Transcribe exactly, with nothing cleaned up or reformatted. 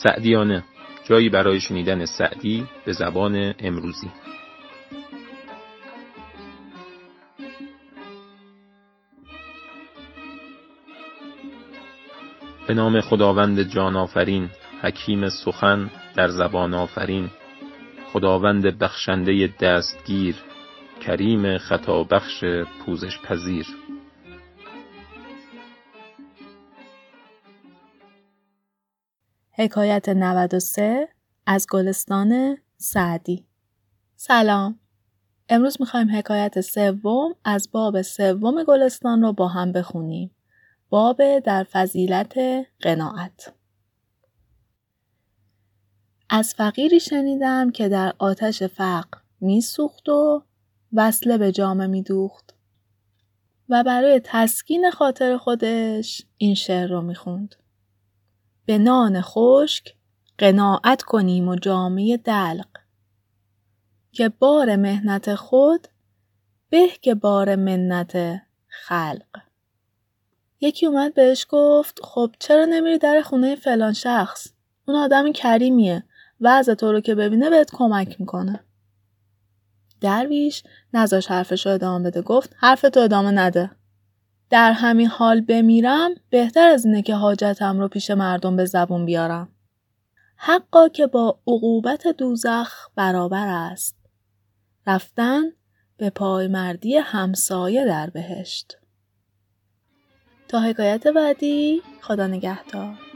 سعدیانه، جایی برای شنیدن سعدی به زبان امروزی. به نام خداوند جان آفرین، حکیم سخن در زبان آفرین، خداوند بخشنده دستگیر، کریم خطا بخش پوزش پذیر. حکایت نود و سه از گلستان سعدی. سلام. امروز میخوایم حکایت سوم از باب سوم گلستان رو با هم بخونیم. باب در فضیلت قناعت. از فقیری شنیدم که در آتش فقر میسوخت و وصله به جامه میدوخت و برای تسکین خاطر خودش این شعر رو میخوند. به نان خشک قناعت کنیم و جامه دلق، که بار مهنت خود به که بار منت خلق. یکی اومد بهش گفت خب چرا نمیری در خونه فلان شخص؟ اون آدم کریمیه، وضع تو رو که ببینه بهت کمک میکنه. درویش نذاش حرفشو ادامه بده، گفت حرف تو ادامه نده. در همین حال بمیرم بهتر از اینه که حاجتم رو پیش مردم به زبون بیارم. حقا که با عقوبت دوزخ برابر است، رفتن به پایمردی همسایه در بهشت. تا حکایت بعدی، خدا نگهدار.